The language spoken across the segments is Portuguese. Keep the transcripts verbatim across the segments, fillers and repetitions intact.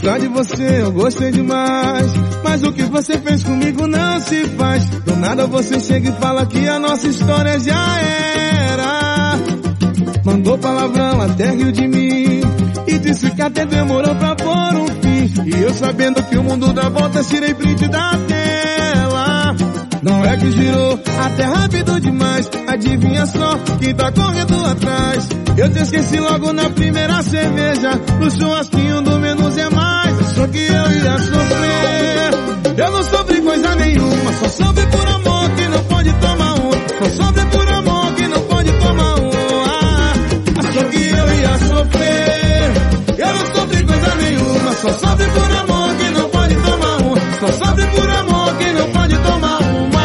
Gostar de você eu gostei demais, mas o que você fez comigo não se faz. Do nada você chega e fala que a nossa história já era. Mandou palavrão até riu de mim e disse que até demorou pra pôr um fim. E eu sabendo que o mundo dá volta, tirei print da tela. Não é que girou até rápido demais, adivinha só quem tá correndo atrás. Eu te esqueci logo na primeira cerveja, no churrasquinho do menos é mais. Achou que eu ia sofrer, eu não sofri coisa nenhuma. Só sofri por amor que não pode tomar um. Só sofri por amor que não pode tomar um. Ah, achou que eu ia sofrer, eu não sofri coisa nenhuma. Só sofri por amor que não pode tomar um. Só sofri por amor que não pode tomar uma.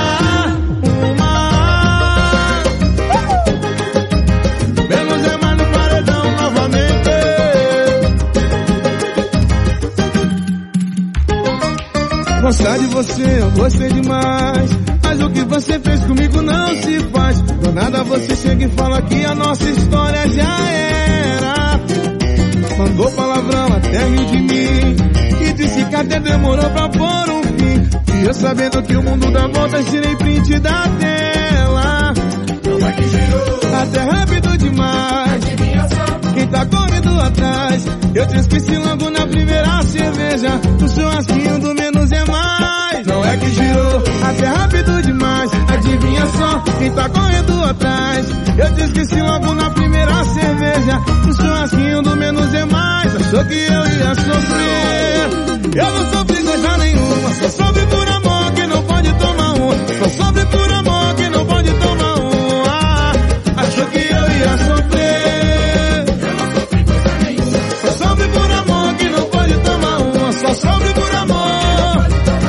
Gostar de você eu gostei demais, mas o que você fez comigo não se faz. Do nada você chega e fala que a nossa história já era. Mandou palavrão até riu de mim e disse que até demorou pra pôr um fim. E eu sabendo que o mundo dá volta, tirei print da tela. Não é que girou até rápido demais, quem tá correndo atrás. Eu te esqueci logo na primeira cerveja, no churrasquinho do menos é mais. Não é que girou até rápido demais, adivinha só quem tá correndo atrás. Eu te esqueci logo na primeira cerveja, no churrasquinho do menos é mais. Achou que eu ia sofrer, eu não sofri coisa nenhuma. Só sofri por amor que não pode tomar um. Só sofri por amor que não pode tomar um. Ah, achou que eu ia sofrer, só sofre por amor que não pode tomar uma. Só sofre por amor.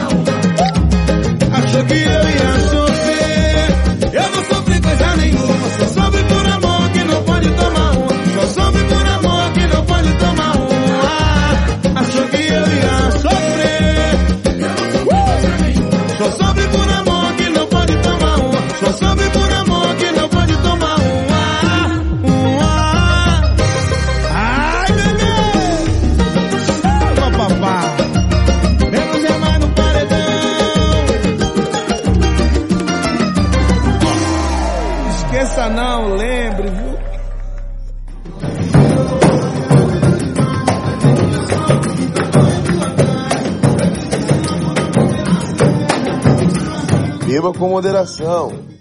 Achou que eu ia sofrer, eu não sofri coisa nenhuma. Só sofre por amor que não pode tomar uma. Só sofre por amor que não pode tomar uma. Achou que eu ia sofrer, só sofre por amor que não pode tomar uma. Só sofre por amor que não pode tomar uma. Menos é mais no paredão. Esqueça não, lembre, viu? Beba com moderação.